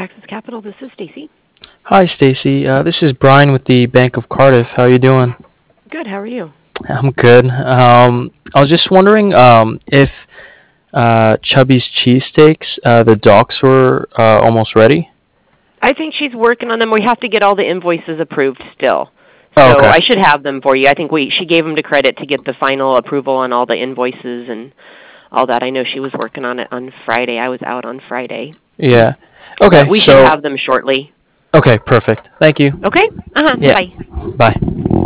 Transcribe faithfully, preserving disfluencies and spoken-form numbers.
Axis Capital, this is Stacy. Hi, Stacy. Uh, this is Brian with the Bank of Cardiff. How you doing? Good, how are you? I'm good. Um, I was just wondering um, if uh, Chubby's cheesesteaks, uh, the docs were uh, almost ready. I think she's working on them. We have to get all the invoices approved still. Oh, So okay. I should have them for you. I think we she gave them to credit to get the final approval on all the invoices and all that. I know she was working on it on Friday. I was out on Friday. Yeah. But Okay. we should So, have them shortly. okay, perfect. Thank you. Okay? Uh-huh. Yeah. Bye. Bye.